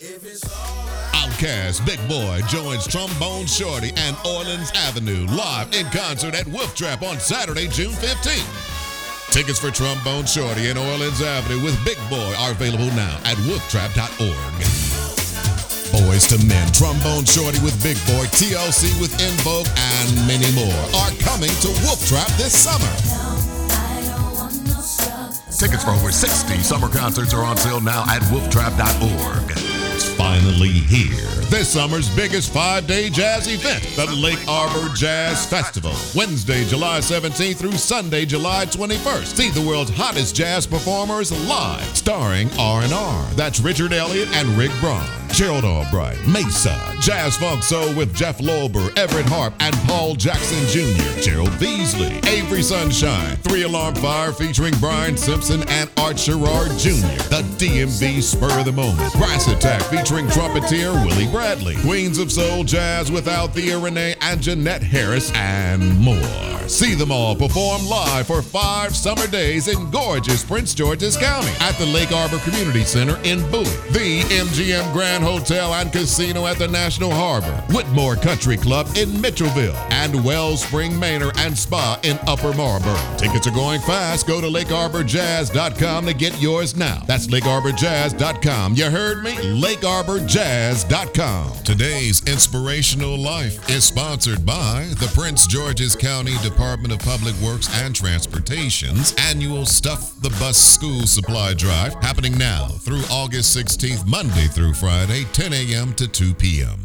Outkast Big Boy joins Trombone Shorty and Orleans Avenue live in concert at Wolf Trap on Saturday, June 15th. Tickets for Trombone Shorty and Orleans Avenue with Big Boy are available now at wolftrap.org. Boys to Men, Trombone Shorty with Big Boy, TLC with In Vogue, and many more are coming to Wolf Trap this summer. Tickets for over 60 summer concerts are on sale now at wolftrap.org. It's finally here. This summer's biggest 5-day jazz event, the Lake Arbor Jazz Festival. Wednesday, July 17th through Sunday, July 21st. See the world's hottest jazz performers live, starring R&R. That's Richard Elliott and Rick Braun, Gerald Albright, Mesa, Jazz Funk Soul with Jeff Lolber, Everett Harp, and Paul Jackson Jr., Gerald Beasley, Avery Sunshine, 3 Alarm Fire featuring Brian Simpson and Art Sherrard Jr., the DMV Spur of the Moment, Brass Attack featuring trumpeter Willie Bradley, Queens of Soul Jazz with Althea Renee and Jeanette Harris, and more. See them all perform live for 5 summer days in gorgeous Prince George's County at the Lake Arbor Community Center in Bowie, the MGM Grand Hotel and Casino at the National Harbor, Whitmore Country Club in Mitchellville, and Wellspring Manor and Spa in Upper Marlboro. Tickets are going fast. Go to lakearborjazz.com to get yours now. That's lakearborjazz.com. You heard me? lakearborjazz.com. Today's Inspirational Life is sponsored by the Prince George's County Department of Public Works and Transportation's annual Stuff the Bus School Supply Drive, happening now through August 16th, Monday through Friday, 10 a.m. to 2 p.m.